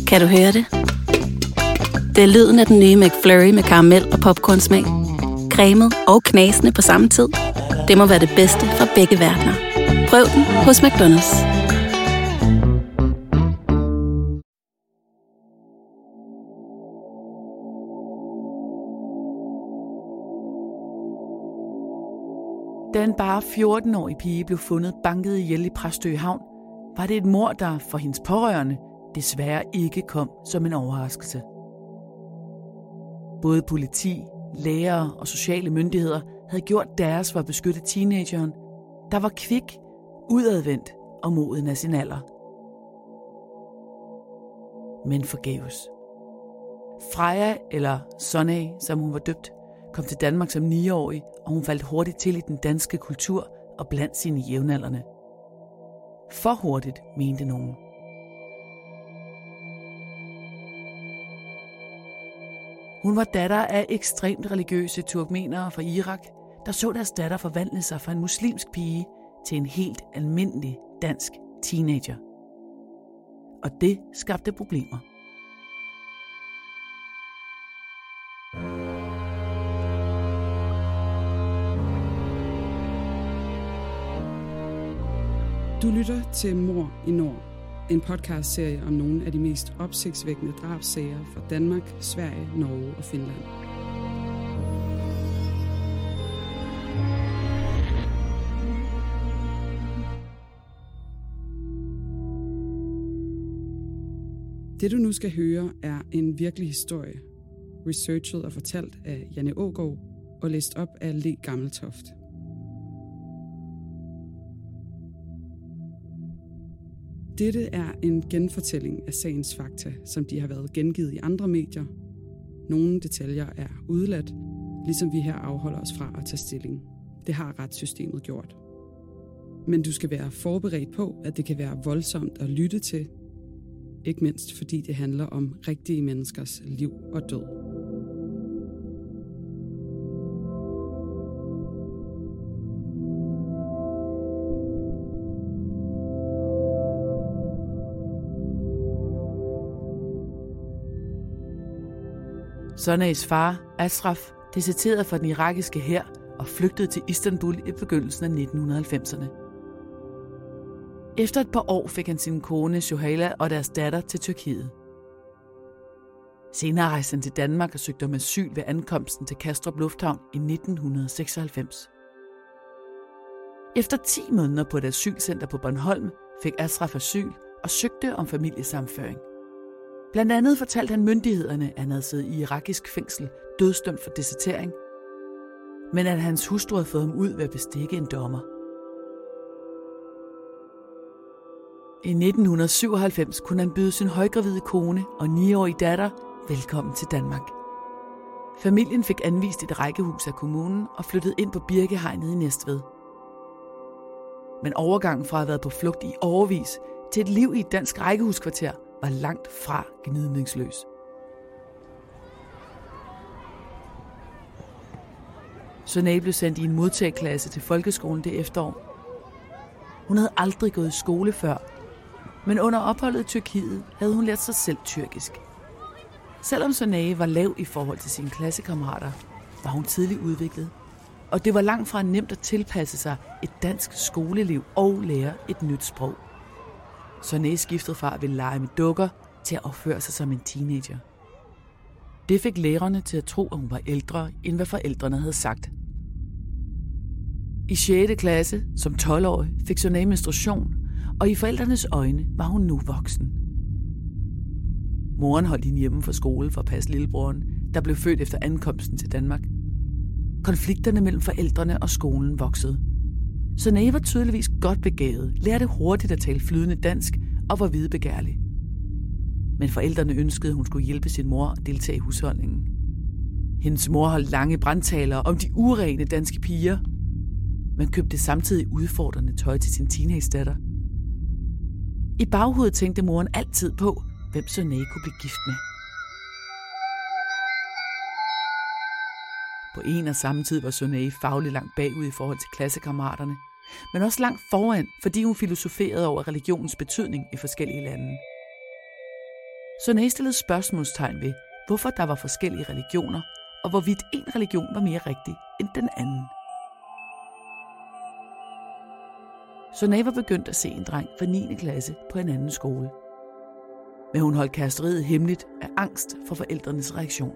Kan du høre det? Det er lyden af den nye McFlurry med karamel og popcornsmag. Cremet og knasende på samme tid. Det må være det bedste fra begge verdener. Prøv den hos McDonald's. Da en bare 14-årig pige blev fundet banket ihjel i Præstø Havn, var det et mord, der for hendes pårørende desværre ikke kom som en overraskelse. Både politi, lærere og sociale myndigheder havde gjort deres for at beskytte teenageren, der var kvik, udadvendt og moden af sin alder. Men forgæves. Freja, eller Sonay, som hun var døbt, kom til Danmark som 9-årig, og hun faldt hurtigt til i den danske kultur og blandt sine jævnaldrende. For hurtigt, mente nogen. Hun var datter af ekstremt religiøse turkmenere fra Irak, der så deres datter forvandle sig fra en muslimsk pige til en helt almindelig dansk teenager. Og det skabte problemer. Du lytter til Mord i Nord, en podcastserie om nogle af de mest opsigtsvækkende drabssager fra Danmark, Sverige, Norge og Finland. Det du nu skal høre er en virkelig historie, researchet og fortalt af Janne Aagaard og læst op af Le Gammeltoft. Dette er en genfortælling af sagens fakta, som de har været gengivet i andre medier. Nogle detaljer er udeladt, ligesom vi her afholder os fra at tage stilling. Det har retssystemet gjort. Men du skal være forberedt på, at det kan være voldsomt at lytte til. Ikke mindst fordi det handler om rigtige menneskers liv og død. Sonays far, Ashraf, deserterede fra den irakiske hær og flygtede til Istanbul i begyndelsen af 1990'erne. Efter et par år fik han sin kone Sohaila og deres datter til Tyrkiet. Senere rejste han til Danmark og søgte om asyl ved ankomsten til Kastrup Lufthavn i 1996. Efter 10 måneder på et asylcenter på Bornholm fik Ashraf asyl og søgte om familiesammenføring. Blandt andet fortalte han myndighederne, at han havde siddet i irakisk fængsel, dødsdømt for desertering, men at hans hustru havde fået ham ud ved at bestikke en dommer. I 1997 kunne han byde sin højgravide kone og 9-årige datter velkommen til Danmark. Familien fik anvist et rækkehus af kommunen og flyttede ind på Birkehegnet i Næstved. Men overgangen fra at have været på flugt i årevis til et liv i et dansk rækkehuskvarter var langt fra gnidningsløs. Sonay blev sendt i en modtageklasse til folkeskolen det efterår. Hun havde aldrig gået i skole før, men under opholdet i Tyrkiet havde hun lært sig selv tyrkisk. Selvom Sonay var lav i forhold til sine klassekammerater, var hun tidligt udviklet, og det var langt fra nemt at tilpasse sig et dansk skoleliv og lære et nyt sprog. Sonay skiftede fra at ville lege med dukker til at opføre sig som en teenager. Det fik lærerne til at tro, at hun var ældre, end hvad forældrene havde sagt. I 6. klasse, som 12-årig, fik Sonay menstruation, og i forældrenes øjne var hun nu voksen. Moren holdt hende hjemme fra skole for at passe lillebroren, der blev født efter ankomsten til Danmark. Konflikterne mellem forældrene og skolen voksede. Sonay var tydeligvis godt begavet, lærte hurtigt at tale flydende dansk og var videbegærlig. Men forældrene ønskede, at hun skulle hjælpe sin mor at deltage i husholdningen. Hendes mor holdt lange brandtaler om de urene danske piger, men købte samtidig udfordrende tøj til sin teenage-datter. I baghovedet tænkte moren altid på, hvem Sonay kunne blive gift med. På en og samme tid var Sonay fagligt langt bagud i forhold til klassekammeraterne, men også langt foran, fordi hun filosoferede over religionens betydning i forskellige lande. Sonae stillede spørgsmålstegn ved, hvorfor der var forskellige religioner, og hvorvidt en religion var mere rigtig end den anden. Sonae var begyndt at se en dreng fra 9. klasse på en anden skole. Men hun holdt kæresteriet hemmeligt af angst for forældrenes reaktion.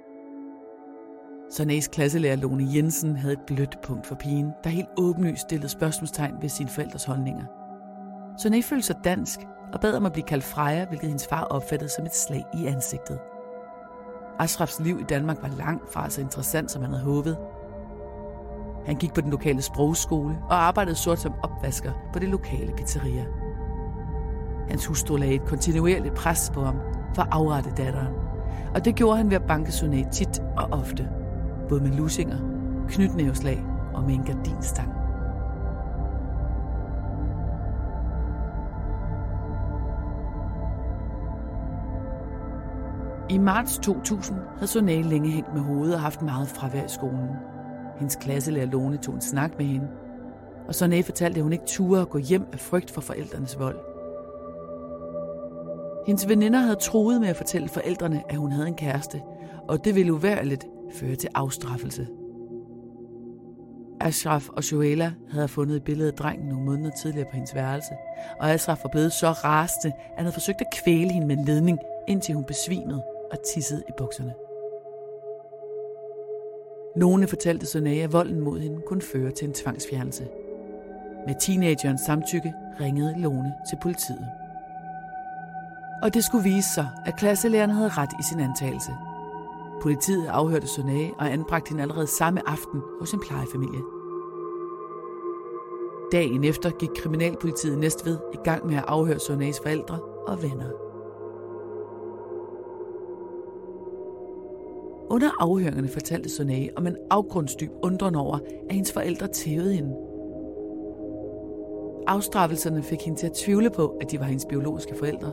Sonaes klasselærer Lone Jensen havde et blødt punkt for pigen, der helt åbenlyst stillede spørgsmålstegn ved sine forældres holdninger. Sonae følte sig dansk og bad om at blive kaldt Freja, hvilket hendes far opfattede som et slag i ansigtet. Ashrafs liv i Danmark var langt fra så interessant, som han havde håbet. Han gik på den lokale sprogskole og arbejdede sort som opvasker på det lokale pizzeria. Hans hustru lagde et kontinuerligt pres på ham for at afrette datteren, og det gjorde han ved at banke Sonae tit og ofte, både med lussinger, knytnæveslag og med en gardinstang. I marts 2000 havde Sonae længe hængt med hovedet og haft meget fravær i skolen. Hendes klasselærer Lone tog en snak med hende, og Sonae fortalte, at hun ikke turde at gå hjem af frygt for forældrenes vold. Hendes veninder havde truet med at fortælle forældrene, at hun havde en kæreste, og det ville uværligt føre til afstraffelse. Ashraf og Joella havde fundet et billede af drengen nogle måneder tidligere på hendes værelse, og Ashraf var blevet så rasende, at han havde forsøgt at kvæle hende med en ledning, indtil hun besvimede og tissede i bukserne. Lone fortalte Sonae, at volden mod hende kunne føre til en tvangsfjernelse. Med teenagerens samtykke ringede Lone til politiet. Og det skulle vise sig, at klasselæreren havde ret i sin antagelse. Politiet afhørte Sonae og anbragte hende allerede samme aften hos en plejefamilie. Dagen efter gik kriminalpolitiet i Næstved i gang med at afhøre Sonaes forældre og venner. Under afhøringerne fortalte Sonae om en afgrundsdyb undren over, at hendes forældre tævede hende. Afstraffelserne fik hende til at tvivle på, at de var hendes biologiske forældre.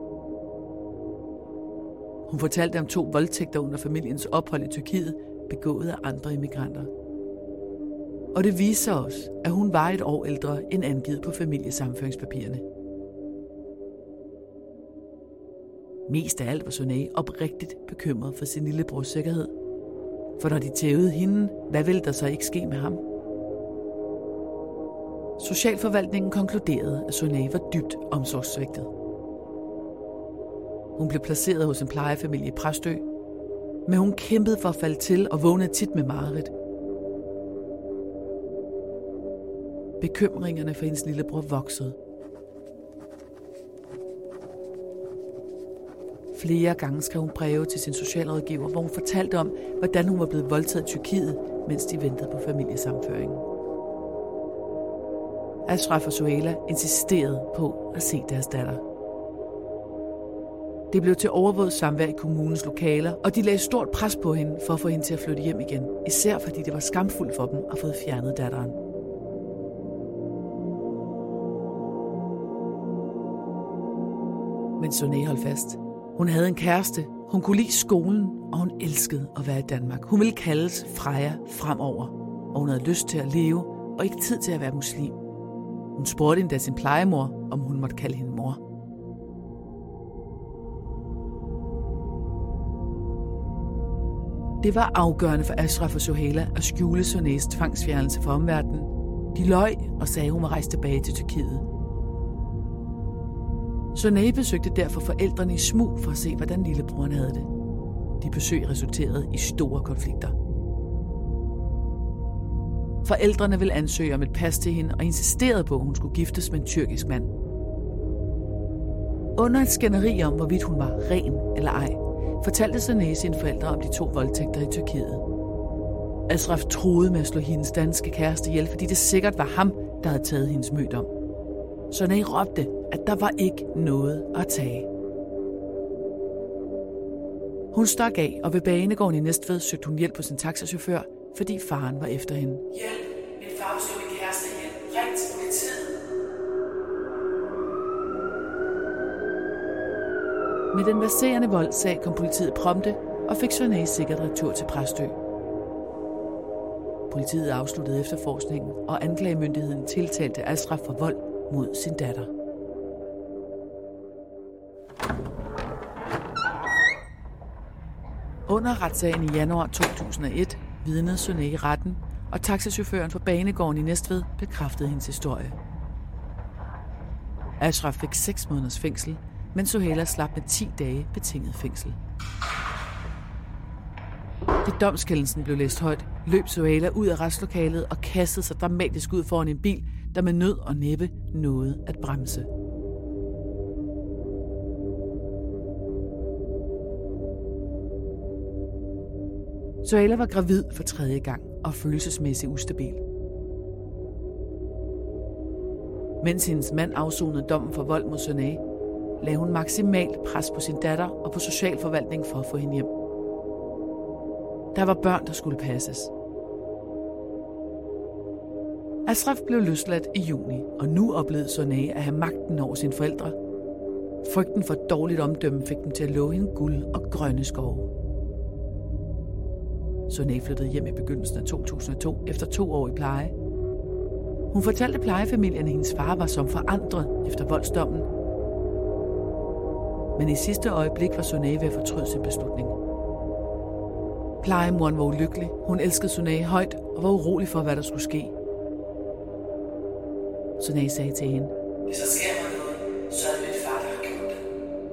Hun fortalte om 2 voldtægter under familiens ophold i Tyrkiet, begået af andre immigranter. Og det viser os, at hun var 1 år ældre end angivet på familiesammenføringspapirerne. Mest af alt var Sonae oprigtigt bekymret for sin lillebrors sikkerhed. For når de tævede hende, hvad ville der så ikke ske med ham? Socialforvaltningen konkluderede, at Sonae var dybt omsorgssvigtet. Hun blev placeret hos en plejefamilie i Præstø, men hun kæmpede for at falde til og vågnede tit med mareridt. Bekymringerne for hendes lillebror voksede. Flere gange skrev hun breve til sin socialrådgiver, hvor hun fortalte om, hvordan hun var blevet voldtaget i Tyrkiet, mens de ventede på familiesammenføringen. Ashraf og Joella insisterede på at se deres datter. Det blev til overvåget samvær i kommunens lokaler, og de lagde stort pres på hende for at få hende til at flytte hjem igen, især fordi det var skamfuldt for dem at få fjernet datteren. Men Sonae holdt fast. Hun havde en kæreste, hun kunne lide skolen, og hun elskede at være i Danmark. Hun ville kaldes Freja fremover, og hun havde lyst til at leve, og ikke tid til at være muslim. Hun spurgte endda sin plejemor, om hun måtte kalde hende mor. Det var afgørende for Ashraf og Joella at skjule Sonaes tvangsfjernelse for omverdenen. De løj og sagde, hun var rejst tilbage til Tyrkiet. Sonae besøgte derfor forældrene i smug for at se, hvordan lillebroren havde det. De besøg resulterede i store konflikter. Forældrene ville ansøge om et pas til hende og insisterede på, at hun skulle giftes med en tyrkisk mand. Under et skænderi om, hvorvidt hun var ren eller ej, fortalte Sonae sine forældre om de 2 voldtægter i Tyrkiet. Ashraf truede med at slå hendes danske kæreste ihjel, fordi det sikkert var ham, der havde taget hendes mødom. Sonae råbte, at der var ikke noget at tage. Hun stak af, og ved banegården i Næstved søgte hun hjælp hos en taxachauffør, fordi faren var efter hende. Hjælp! Min far slog min kæreste ihjel. Ring til politiet! Med den verserende voldsag kom politiet prompte og fik Sonae sikkert retur til Præstø. Politiet afsluttede efterforskningen, og anklagemyndigheden tiltalte Ashraf for vold mod sin datter. Under retssagen i januar 2001 vidnede Sunay i retten, og taxichaufføren fra banegården i Næstved bekræftede hendes historie. Ashraf fik 6 måneders fængsel, men Sohaila slap med 10 dage betinget fængsel. Da domskendelsen blev læst højt, løb Sohaila ud af retslokalet og kastede sig dramatisk ud foran en bil, der med nød og næppe nåede at bremse. Sohaila var gravid for 3. gang og følelsesmæssigt ustabil. Mens hendes mand afsonede dommen for vold mod Sunay, lagde hun maksimalt pres på sin datter og på socialforvaltningen for at få hende hjem. Der var børn, der skulle passes. Ashraf blev løsladt i juni, og nu oplevede Sunay at have magten over sine forældre. Frygten for et dårligt omdømme fik dem til at love hende guld og grønne skove. Sunay flyttede hjem i begyndelsen af 2002 efter 2 år i pleje. Hun fortalte plejefamilien, at hendes far var som forandret efter voldsdommen. Men i sidste øjeblik var Sunay ved at fortryde sin beslutning. Plejemoren var ulykkelig. Hun elskede Sunay højt og var urolig for, hvad der skulle ske. Sunay sagde til hende: Hvis der sker mig noget, så er det min far, der har gjort det.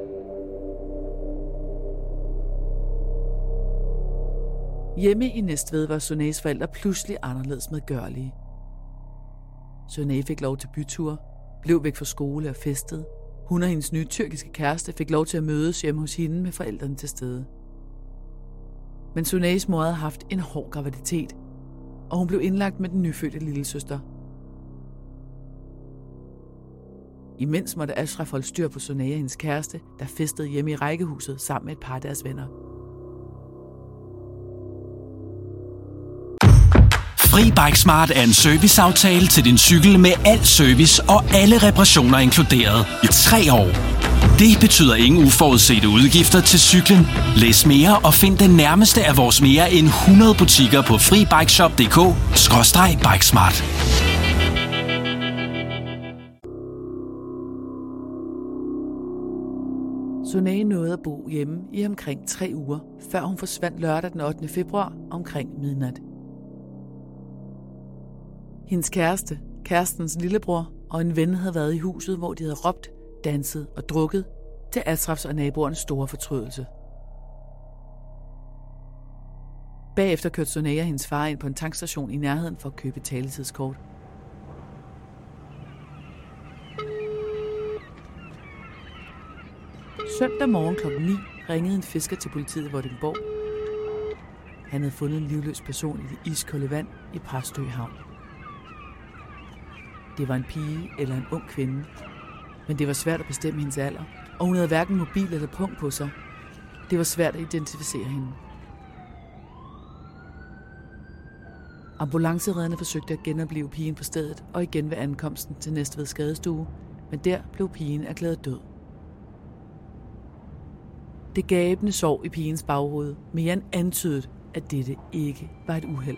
Hjemme i Næstved var Sunays forældre pludselig anderledes medgørlige. Sunay fik lov til byture, blev væk fra skole og festede. Hun og hendes nye tyrkiske kæreste fik lov til at mødes hjemme hos hende med forældrene til stede. Men Sunays mor havde haft en hård graviditet, og hun blev indlagt med den nyfødte lillesøster. Imens måtte Ashraf holde styr på Sunay og hendes kæreste, der festede hjemme i rækkehuset sammen med et par af deres venner. FriBikeSmart er en serviceaftale til din cykel med al service og alle reparationer inkluderet i 3 år. Det betyder ingen uforudsete udgifter til cyklen. Læs mere og find den nærmeste af vores mere end 100 butikker på FriBikeShop.dk/Bikesmart. Sunay nåede at bo hjemme i omkring 3 uger, før hun forsvandt lørdag den 8. februar omkring midnat. Hendes kæreste, kærestens lillebror og en ven havde været i huset, hvor de havde råbt, danset og drukket til Ashrafs og naboernes store fortrydelse. Bagefter kørte Sunay og hendes far ind på en tankstation i nærheden for at købe taletidskort. Søndag morgen kl. 9 ringede en fisker til politiet i Vordingborg. Han havde fundet en livløs person i det iskolde vand i Præstø Havn. Det var en pige eller en ung kvinde, men det var svært at bestemme hendes alder, og hun havde hverken mobil eller punkt på sig. Det var svært at identificere hende. Ambulanceredderne forsøgte at genopleve pigen på stedet og igen ved ankomsten til Næstved skadestue, men der blev pigen erklæret død. Det gabende sår i pigens baghoved mere end antydede, at dette ikke var et uheld.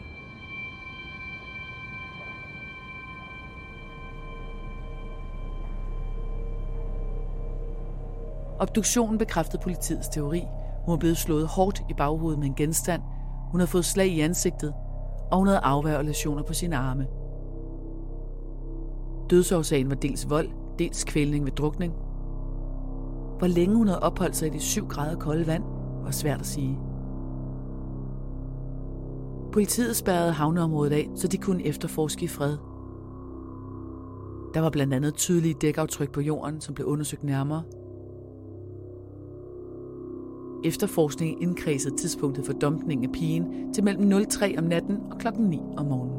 Obduktionen bekræftede politiets teori. Hun var blevet slået hårdt i baghovedet med en genstand, hun havde fået slag i ansigtet, og hun havde afværgelæsioner på sine arme. Dødsårsagen var dels vold, dels kvælning ved drukning. Hvor længe hun havde opholdt sig i de 7 grader kolde vand, var svært at sige. Politiet spærrede havneområdet af, så de kunne efterforske i fred. Der var blandt andet tydelige dækaftryk på jorden, som blev undersøgt nærmere. Efterforskningen indkredsede tidspunktet for dumpningen af pigen til mellem 03 om natten og kl. 9 om morgenen.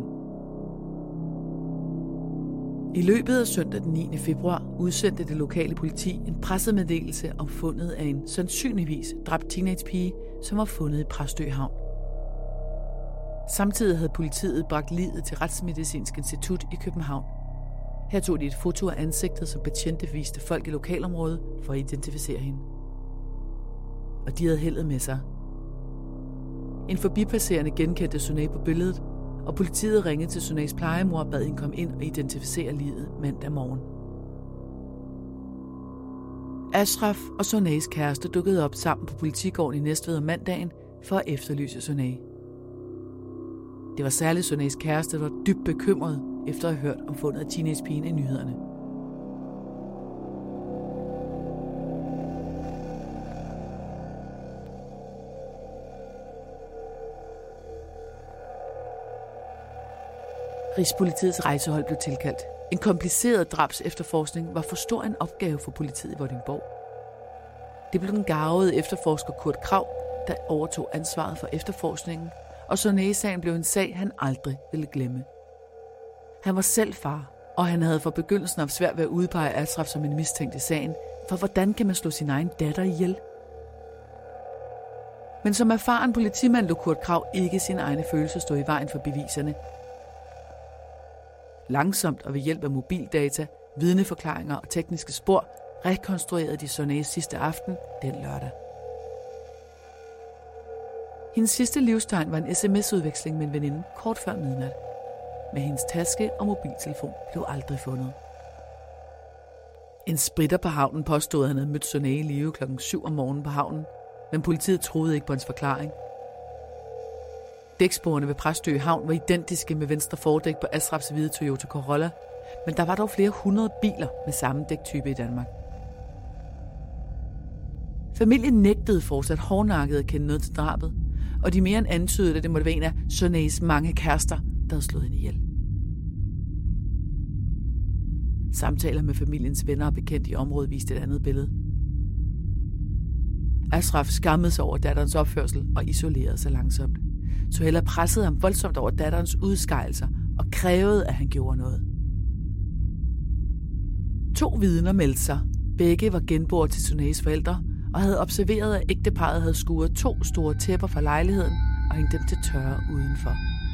I løbet af søndag den 9. februar udsendte det lokale politi en pressemeddelelse om fundet af en sandsynligvis dræbt teenagepige, som var fundet i Præstø Havn. Samtidig havde politiet bragt liget til Retsmedicinsk Institut i København. Her tog de et foto af ansigtet, som betjente viste folk i lokalområdet for at identificere hende. Og de havde heldet med sig. En forbipasserende genkendte Sunay på billedet, og politiet ringede til Sunays plejemor og bad hende komme ind og identificere liget mandag morgen. Ashraf og Sunays kæreste dukkede op sammen på politigården i Næstved om mandagen, for at efterlyse Sunay. Det var særligt Sunays kæreste, der var dybt bekymret efter at have hørt om fundet af teenagepigen i nyhederne. Rigspolitiets rejsehold blev tilkaldt. En kompliceret drabs efterforskning var for stor en opgave for politiet i Vordingborg. Det blev den garvede efterforsker Kurt Krag, der overtog ansvaret for efterforskningen, og Sunay-sagen blev en sag, han aldrig ville glemme. Han var selv far, og han havde fra begyndelsen haft svært ved at udpege Ashraf som en mistænkt i sagen, for hvordan kan man slå sin egen datter ihjel? Men som erfaren politimand lod Kurt Krag ikke sine egne følelser stå i vejen for beviserne. Langsomt og ved hjælp af mobildata, vidneforklaringer og tekniske spor, rekonstruerede de Sunays sidste aften den lørdag. Hendes sidste livstegn var en sms-udveksling med en veninde kort før midnat. Men hendes taske og mobiltelefon blev aldrig fundet. En spritter på havnen påstod, at han havde mødt Sunay i live 7:00 om morgenen på havnen, men politiet troede ikke på hans forklaring. Dæksporene ved Præstø Havn var identiske med venstre fordæk på Ashrafs hvide Toyota Corolla, men der var dog flere 100 biler med samme dæktype i Danmark. Familien nægtede fortsat hårdnakket at kende noget til drabet, og de mere end antydede, at det måtte være en af Sunays mange kærester, der havde slået hende ihjel. Samtaler med familiens venner og bekendte i området viste et andet billede. Ashraf skammede sig over datterens opførsel og isolerede sig langsomt. Suhaila pressede ham voldsomt over datterens udskejelser og krævede, at han gjorde noget. 2 vidner meldte sig. Begge var genboer til Sunays forældre og havde observeret, at ægteparret havde skuret 2 store tæpper fra lejligheden og hængt dem til tørre udenfor.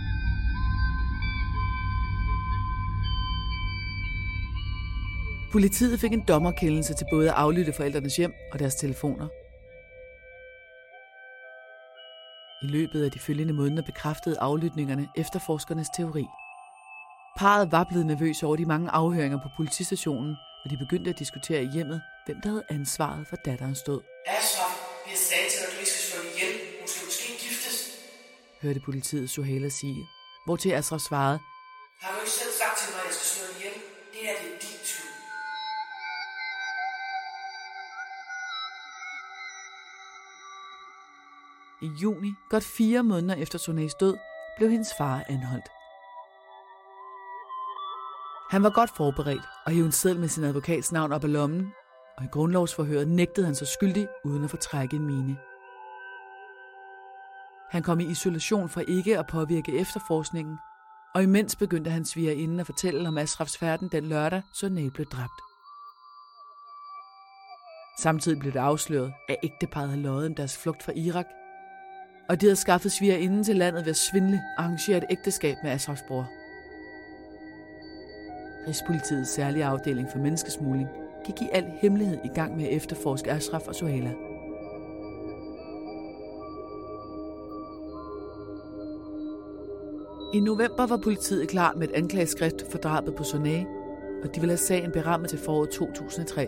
Politiet fik en dommerkendelse til både at aflytte forældrenes hjem og deres telefoner. I løbet af de følgende måneder bekræftede aflytningerne efterforskernes teori. Parret var blevet nervøs over de mange afhøringer på politistationen, og de begyndte at diskutere i hjemmet, hvem der havde ansvaret for datterens død. Ashraf, vi har sagt til dig, at du ikke skal slå hende ihjel. Hun skal måske giftes. Hørte politiet Suhaila sige, hvortil Ashraf svarede, har du ikke selv sagt til mig, at jeg skal slå hende ihjel? Det er din skyld. I juni, godt 4 måneder efter Sunays død, blev hendes far anholdt. Han var godt forberedt og hævde en seddel med sin advokats navn op af lommen, og i grundlovsforhøret nægtede han sig skyldig uden at få trække en mine. Han kom i isolation for ikke at påvirke efterforskningen, og imens begyndte hans svigerinde at fortælle om Ashrafs færden den lørdag, Sunay blev dræbt. Samtidig blev det afsløret, at ægteparret havde løjet om deres flugt fra Irak, og de havde skaffet svigerinden til landet ved at svindle og arrangere et ægteskab med Ashrafs bror. Rigspolitiets særlige afdeling for menneskesmugling gik i al hemmelighed i gang med at efterforske Ashraf og Suhaila. I november var politiet klar med et anklageskrift for drabet på Sunay, og de ville have sagen berammet til foråret 2003.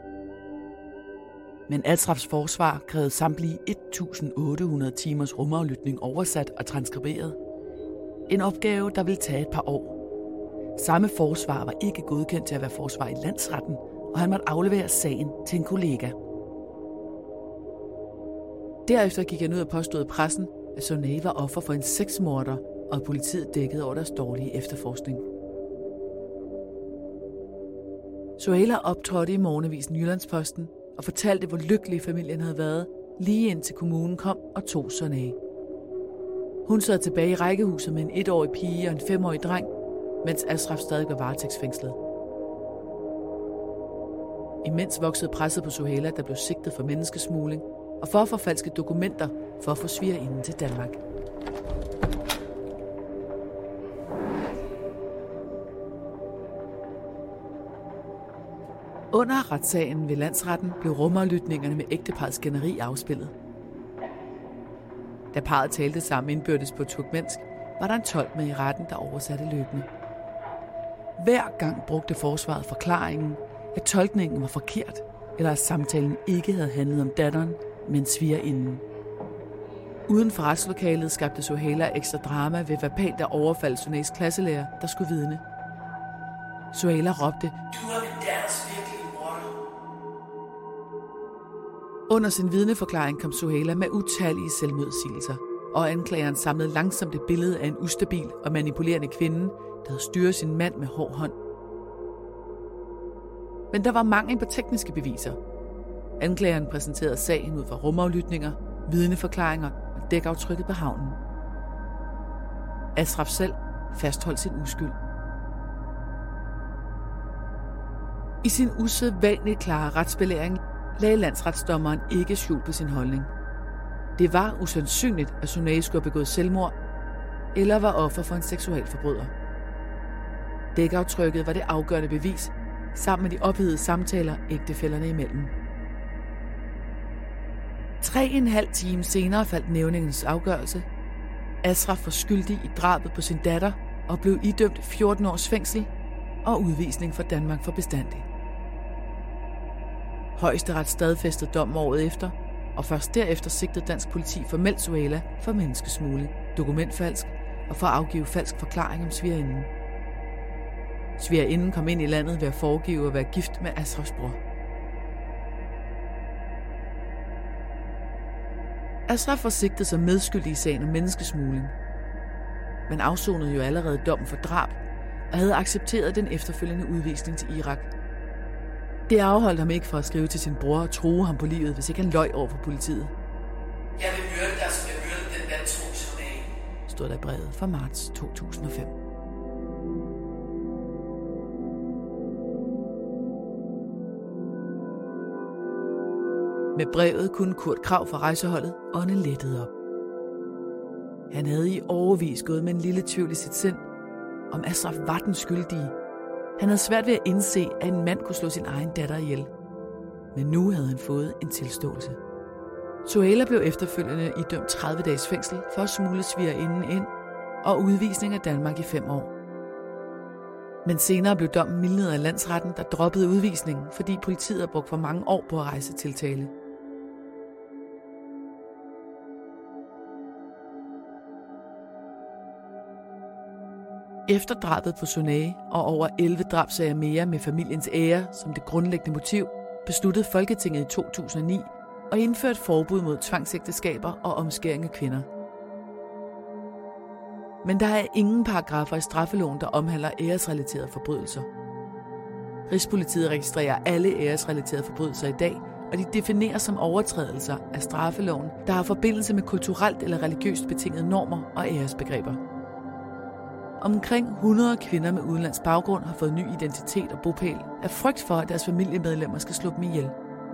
Men Ashrafs forsvar krævede samtlige 1.800 timers rumaflytning oversat og transkriberet. En opgave, der ville tage et par år. Samme forsvar var ikke godkendt til at være forsvar i landsretten, og han måtte aflevere sagen til en kollega. Derefter gik han ud og påstod i pressen, at Sunay var offer for en sexmorder, og at politiet dækkede over deres dårlige efterforskning. Suhaila optrådte i morgenavisen Jyllandsposten og fortalte, hvor lykkelig familien havde været, lige indtil kommunen kom og tog Sunay. Hun sad tilbage i rækkehuset med en 1-årig pige og en 5-årig dreng, mens Ashraf stadig var varetægtsfængslet. Imens voksede presset på Suhaila, der blev sigtet for menneskesmugling og for at forfalske dokumenter for at få svigerinden til Danmark. Under retssagen ved landsretten blev rumaflytningerne med ægteparets skænderi afspillet. Da parret talte sammen indbyrdes på turkmensk, var der en tolk med i retten, der oversatte løbende. Hver gang brugte forsvaret forklaringen, at tolkningen var forkert, eller at samtalen ikke havde handlet om datteren, men svigerinden. Uden for retslokalet skabte Sohaila ekstra drama ved verbalt at overfalde Sunais klasselærer, der skulle vidne. Sohaila råbte, "Du er min datters virkelige morder." Under sin vidneforklaring kom Sohaila med utallige selvmodsigelser, og anklageren samlede langsomt et billede af en ustabil og manipulerende kvinde, der havde styret sin mand med hård hånd. Men der var mangel på tekniske beviser. Anklageren præsenterede sagen ud fra rumaflytninger, vidneforklaringer og dækaftrykket på havnen. Ashraf selv fastholdt sin uskyld. I sin usædvanligt klare retsbelæring lagde landsretsdommeren ikke skjul på sin holdning. Det var usandsynligt, at Sunay skulle have begået selvmord eller var offer for en seksualforbryder. Dækaftrykket var det afgørende bevis, sammen med de ophedede samtaler ægtefællerne imellem. 3,5 time senere faldt nævningens afgørelse. Ashraf var skyldig i drabet på sin datter og blev idømt 14 års fængsel og udvisning fra Danmark for bestandig. Højesteret stadfæstede dommen året efter, og først derefter sigtede dansk politi formelt Sohaila for menneskesmugling, dokumentfalsk og for at afgive falsk forklaring om svigerinden. Svigerinden kom ind i landet ved at foregive at være gift med Ashrafs bror. Ashraf var sigtet som medskyldig i sagen om menneskesmugling, men afsonede jo allerede dommen for drab og havde accepteret den efterfølgende udvisning til Irak. Det afholdt ham ikke fra at skrive til sin bror og true ham på livet, hvis ikke han løj over for politiet. "Jeg vil myrde dig, som jeg myrdede den vantro Sunay", stod der i brevet fra marts 2005. Med brevet kunne Kurt Krag fra rejseholdet ånde lettet op. Han havde i årevis gået med en lille tvivl i sit sind, om Ashraf var den skyldige. Han havde svært ved at indse, at en mand kunne slå sin egen datter ihjel. Men nu havde han fået en tilståelse. Sohaila blev efterfølgende idømt 30 dages fængsel for at smugle svigerinden ind og udvisning af Danmark i 5 år. Men senere blev dommen mildnet af landsretten, der droppede udvisningen, fordi politiet havde brugt for mange år på at rejse tiltale. Efter drabet på Sunay og over 11 drabsager mere med familiens ære som det grundlæggende motiv, besluttede Folketinget i 2009 at indføre et forbud mod tvangsægteskaber og omskæring af kvinder. Men der er ingen paragrafer i straffeloven, der omhandler æresrelaterede forbrydelser. Rigspolitiet registrerer alle æresrelaterede forbrydelser i dag, og de defineres som overtrædelser af straffeloven, der har forbindelse med kulturelt eller religiøst betingede normer og æresbegreber. Omkring 100 kvinder med udenlandsk baggrund har fået ny identitet og bopæl af frygt for, at deres familiemedlemmer skal slå dem ihjel.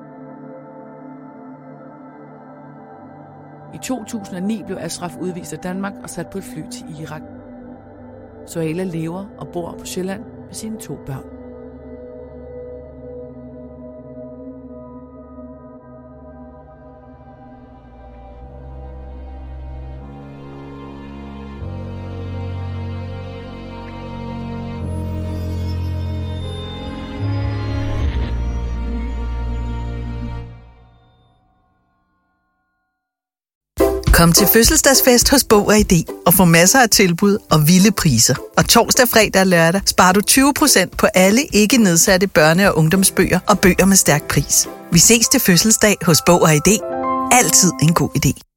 I 2009 blev Ashraf udvist af Danmark og sat på et fly til Irak. Sohaila lever og bor på Sjælland med sine 2 børn. Kom til fødselsdagsfest hos Bog & ID og få masser af tilbud og vilde priser. Og torsdag, fredag og lørdag sparer du 20% på alle ikke nedsatte børne- og ungdomsbøger og bøger med stærk pris. Vi ses til fødselsdag hos Bog & ID. Altid en god idé.